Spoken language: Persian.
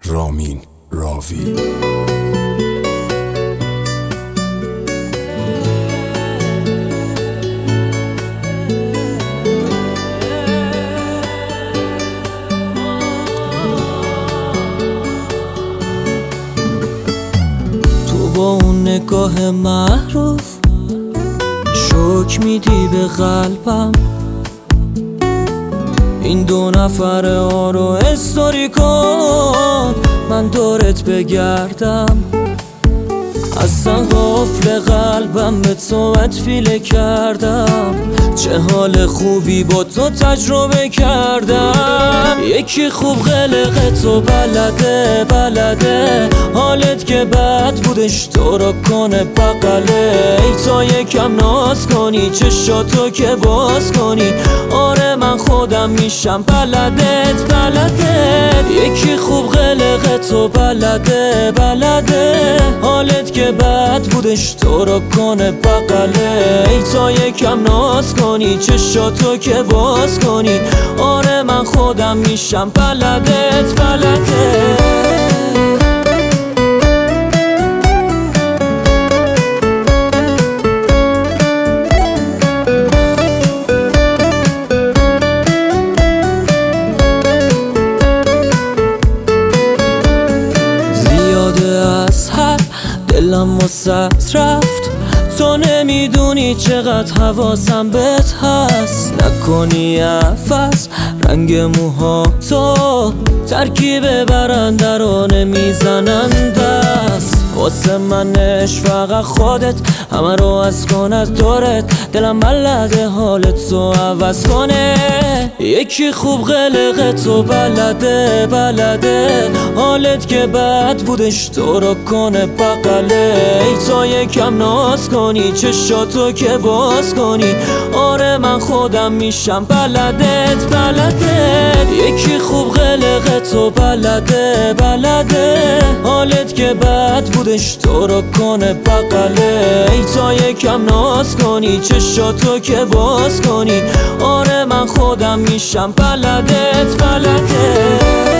رامین راوی. تو با اون نگاه معروف شوک میدی به قلبم، این دو نفره ها رو استوری کن من دورت بگردم. اصلا قفل قلبم به تو فیله کردم، چه حال خوبی با تو تجربه کردم. یکی خوب قلقه تو بلده حالت که بد بودش تو رو کنه بغله. ای تا یکم ناز کنی چشاتو که باز کنی، آره من خودم میشم بلدت. یکی خوب قلقه تو بلده حالت که بد بودش تو رو کنه بغله. ای تا یکم ناز کنی چشاتو که باز کنی، آره من خودم میشم بلدت. دلم واسه رفت، تو نمیدونی چقدر حواسم بهت هست. نکنی عفس رنگ موها تو ترکیب برنده رو نمیزنن دست. واسه منش فقط خودت همه رو از کن از دورت، دلم بلده حالت تو عوض کنه. یکی خوب قلقه تو بلده حالت که بد بودش تو رو کنه بغله. ای تا یکم ناز کنی چشاتو که باز کنی، آره من خودم میشم بلدت. یکی خوب قلقه تو بلده حالت که بد بودش تو رو کنه بغله. ای تا یکم ناز کنی چشاتو که باز کنی، آره من خودم میشم بلدت.